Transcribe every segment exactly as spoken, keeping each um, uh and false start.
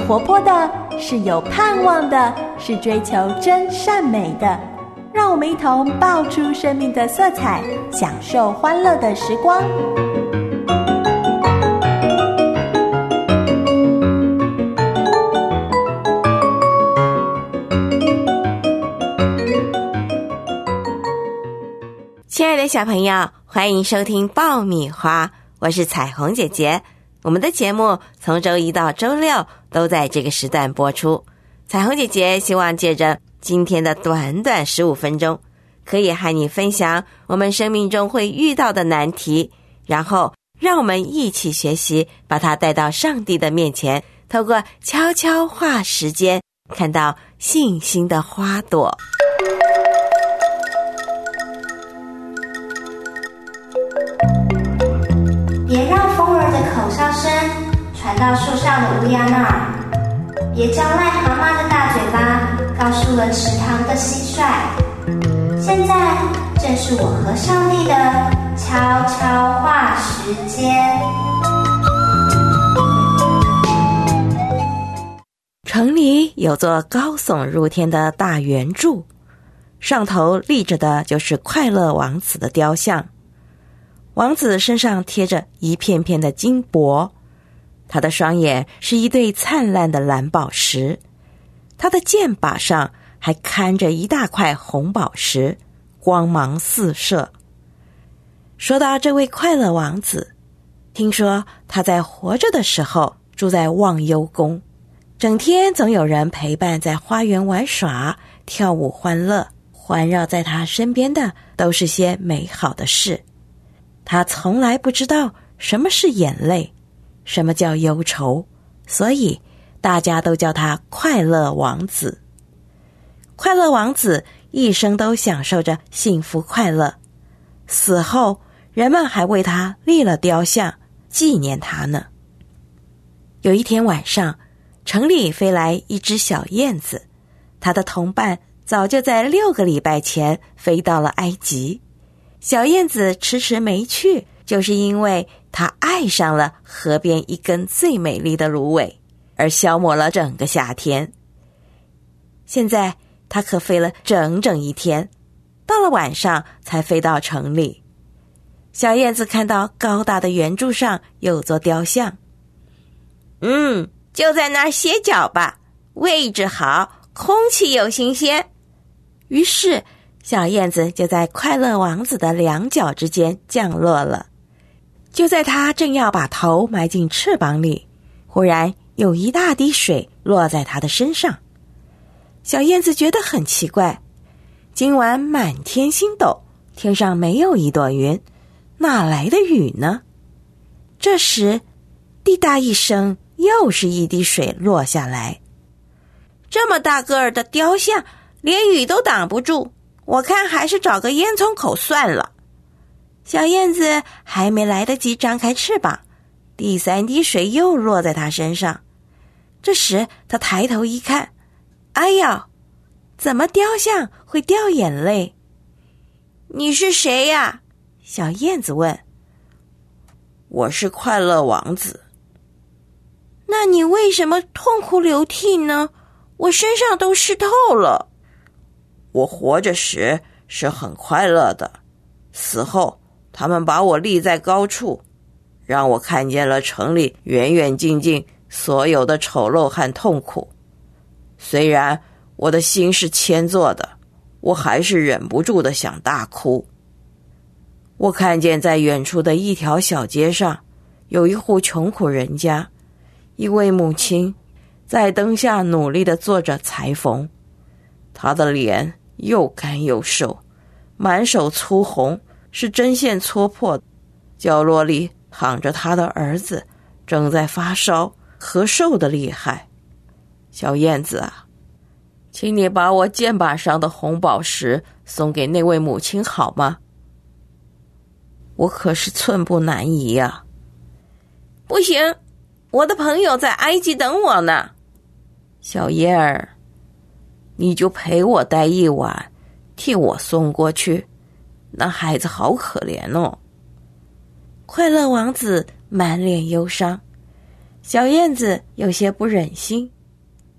活泼的，是有盼望的，是追求真善美的。让我们一同爆出生命的色彩，享受欢乐的时光。 亲爱的小朋友，欢迎收听爆米花，我是彩虹姐姐。我们的节目从周一到周六都在这个时段播出。彩虹姐姐希望借着今天的短短十五分钟，可以和你分享我们生命中会遇到的难题，然后让我们一起学习，把它带到上帝的面前，透过悄悄话时间，看到信心的花朵。 别让风儿的口哨声传到树上的乌鸦那儿，别叫癞蛤蟆的大嘴巴告诉了池塘的蟋蟀。现在正是我和上帝的悄悄话时间。 城里有座高耸入天的大圆柱，上头立着的就是快乐王子的雕像。王子身上贴着一片片的金箔，他的双眼是一对灿烂的蓝宝石，他的剑把上还看着一大块红宝石，光芒四射。说到这位快乐王子，听说他在活着的时候住在忘忧宫，整天总有人陪伴在花园玩耍，跳舞欢乐，环绕在他身边的都是些美好的事。他从来不知道什么是眼泪，什么叫忧愁，所以大家都叫他快乐王子。快乐王子一生都享受着幸福快乐，死后人们还为他立了雕像，纪念他呢。有一天晚上，城里飞来一只小燕子，它的同伴早就在六个礼拜前飞到了埃及。小燕子迟迟没去，就是因为她爱上了河边一根最美丽的芦苇，而消磨了整个夏天。现在她可飞了整整一天，到了晚上才飞到城里。小燕子看到高大的圆柱上有座雕像，嗯，就在那儿歇脚吧，位置好，空气又新鲜。于是小燕子就在快乐王子的两脚之间降落了。就在他正要把头埋进翅膀里，忽然有一大滴水落在他的身上。小燕子觉得很奇怪，今晚满天星斗，天上没有一朵云，哪来的雨呢？这时滴答一声，又是一滴水落下来。这么大个儿的雕像，连雨都挡不住，我看还是找个烟囱口算了。小燕子还没来得及张开翅膀，第三滴水又落在她身上。这时她抬头一看，哎呀，怎么雕像会掉眼泪？你是谁呀？小燕子问。我是快乐王子。那你为什么痛哭流涕呢？我身上都湿透了。我活着时是很快乐的，死后他们把我立在高处，让我看见了城里远远近近所有的丑陋和痛苦。虽然我的心是铅做的，我还是忍不住的想大哭。我看见在远处的一条小街上，有一户穷苦人家，一位母亲在灯下努力地做着裁缝，她的脸又干又瘦，满手粗红，是针线戳破的。角落里躺着她的儿子，正在发烧，咳嗽的厉害。小燕子啊，请你把我肩膀上的红宝石送给那位母亲好吗？我可是寸步难移呀。不行，我的朋友在埃及等我呢。小燕儿，你就陪我待一晚，替我送过去，那孩子好可怜哦。快乐王子满脸忧伤，小燕子有些不忍心，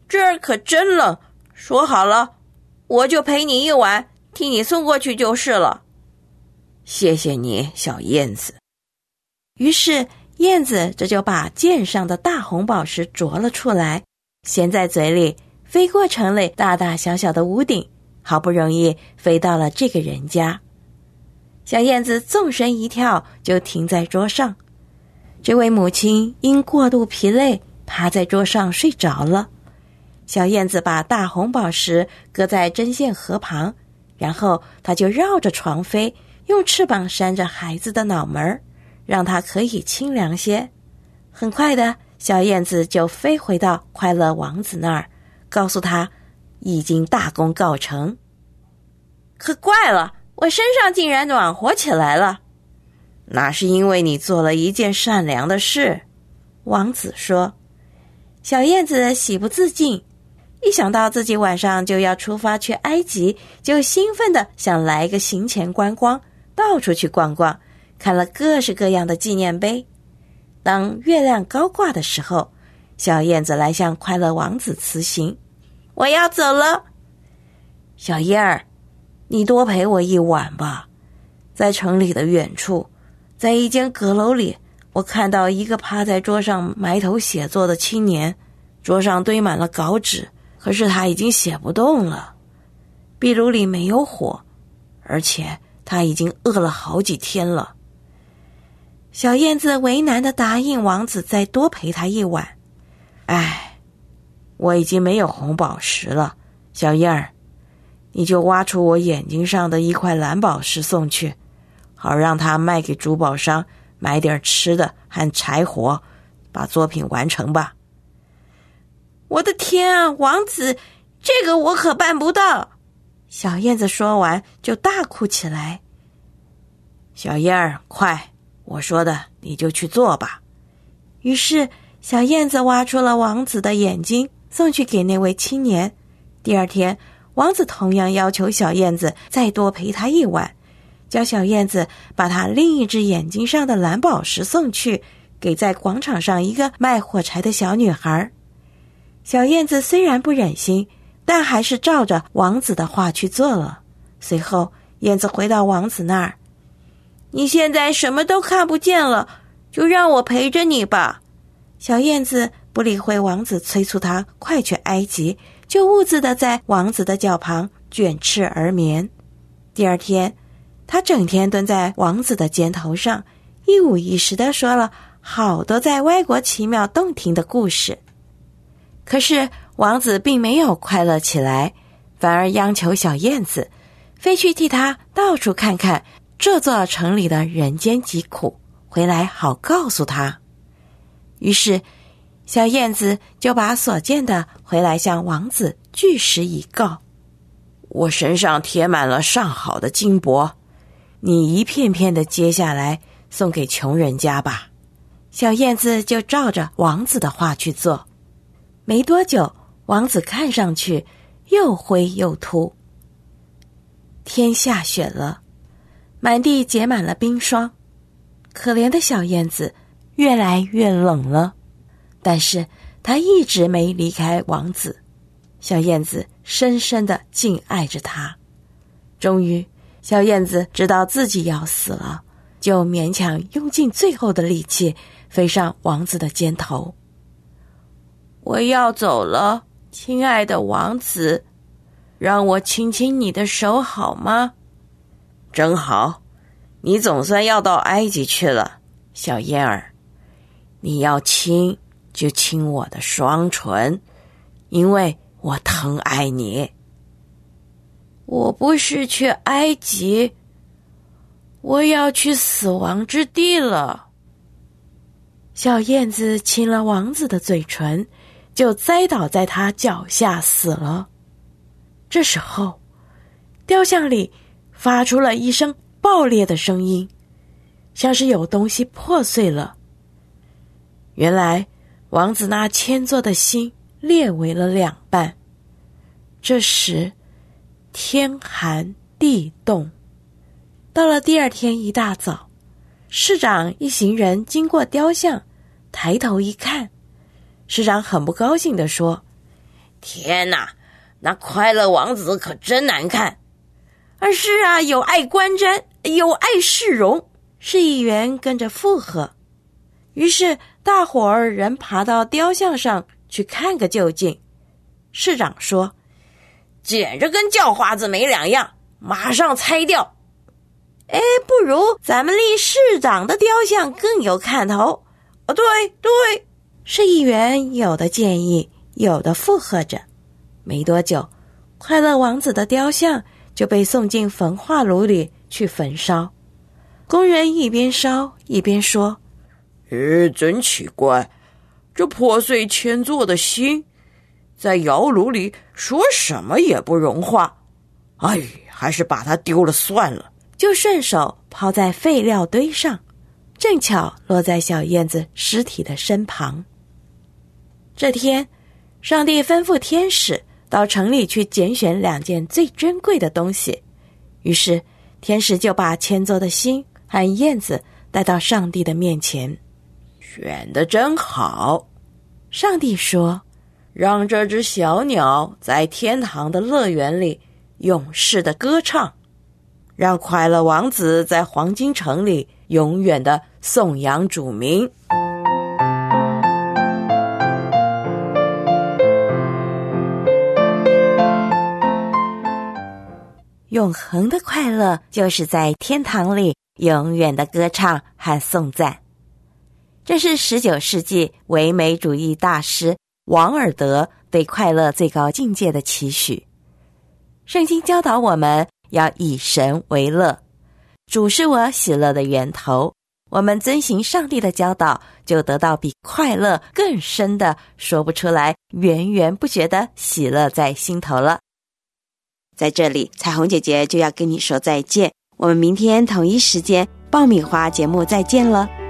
这儿可真冷，说好了，我就陪你一晚，替你送过去就是了。谢谢你，小燕子。于是燕子这就把剑上的大红宝石啄了出来，衔在嘴里，飞过城里大大小小的屋顶，好不容易飞到了这个人家。小燕子纵身一跳，就停在桌上。这位母亲因过度疲累，趴在桌上睡着了。小燕子把大红宝石搁在针线盒旁，然后她就绕着床飞，用翅膀扇着孩子的脑门，让他可以清凉些。很快的，小燕子就飞回到快乐王子那儿，告诉他已经大功告成。可怪了，我身上竟然暖和起来了。那是因为你做了一件善良的事，王子说。小燕子喜不自禁，一想到自己晚上就要出发去埃及，就兴奋地想来个行前观光，到处去逛逛，看了各式各样的纪念碑。当月亮高挂的时候，小燕子来向快乐王子辞行。我要走了。小燕儿，你多陪我一晚吧。在城里的远处，在一间阁楼里，我看到一个趴在桌上埋头写作的青年，桌上堆满了稿纸，可是他已经写不动了。壁炉里没有火，而且他已经饿了好几天了。小燕子为难地答应王子再多陪他一晚。唉，我已经没有红宝石了，小燕儿，你就挖出我眼睛上的一块蓝宝石送去，好让他卖给珠宝商，买点吃的和柴火，把作品完成吧。我的天啊，王子，这个我可办不到。小燕子说完就大哭起来。小燕儿，快，我说的你就去做吧。于是小燕子挖出了王子的眼睛，送去给那位青年。第二天，王子同样要求小燕子再多陪他一晚，叫小燕子把他另一只眼睛上的蓝宝石送去，给在广场上一个卖火柴的小女孩。小燕子虽然不忍心，但还是照着王子的话去做了。随后，燕子回到王子那儿。你现在什么都看不见了，就让我陪着你吧。小燕子不理会王子催促他快去埃及，就兀自地在王子的脚旁卷翅而眠。第二天，他整天蹲在王子的肩头上，一五一十地说了好多在外国奇妙动听的故事。可是王子并没有快乐起来，反而央求小燕子飞去替他到处看看这座城里的人间疾苦，回来好告诉他。于是小燕子就把所见的回来向王子据实以告。我身上贴满了上好的金箔，你一片片的揭下来送给穷人家吧。小燕子就照着王子的话去做。没多久，王子看上去又灰又秃。天下雪了，满地结满了冰霜，可怜的小燕子越来越冷了。但是她一直没离开王子，小燕子深深地敬爱着他。终于，小燕子知道自己要死了，就勉强用尽最后的力气飞上王子的肩头。我要走了，亲爱的王子，让我亲亲你的手好吗？真好，你总算要到埃及去了，小燕儿。你要亲就亲我的双唇，因为我疼爱你。我不是去埃及，我要去死亡之地了。小燕子亲了王子的嘴唇，就栽倒在他脚下死了。这时候，雕像里发出了一声爆裂的声音，像是有东西破碎了。原来王子那铅做的心裂为了两半。这时天寒地冻。到了第二天一大早，市长一行人经过雕像，抬头一看，市长很不高兴地说： 天哪，那快乐王子可真难看。而是啊，有碍观瞻，有碍市容。市议员跟着附和。于是大伙儿人爬到雕像上去看个究竟。市长说，简直跟叫花子没两样，马上拆掉。哎，不如咱们立市长的雕像更有看头。哦，对对，市议员有的建议，有的附和着。没多久，快乐王子的雕像就被送进焚化炉里去焚烧。工人一边烧一边说，诶，真奇怪，这破碎铅做的心在窑炉里说什么也不融化，哎，还是把它丢了算了。就顺手抛在废料堆上，正巧落在小燕子尸体的身旁。这天，上帝吩咐天使到城里去拣选两件最珍贵的东西，于是天使就把铅做的心和燕子带到上帝的面前。选得真好，上帝说，让这只小鸟在天堂的乐园里永世的歌唱，让快乐王子在黄金城里永远的颂扬主名。永恒的快乐就是在天堂里永远的歌唱和颂赞。这是十九世纪唯美主义大师王尔德对快乐最高境界的期许。圣经教导我们要以神为乐，主是我喜乐的源头。我们遵行上帝的教导，就得到比快乐更深的说不出来源源不绝的喜乐在心头了。在这里，彩虹姐姐就要跟你说再见，我们明天同一时间爆米花节目再见了。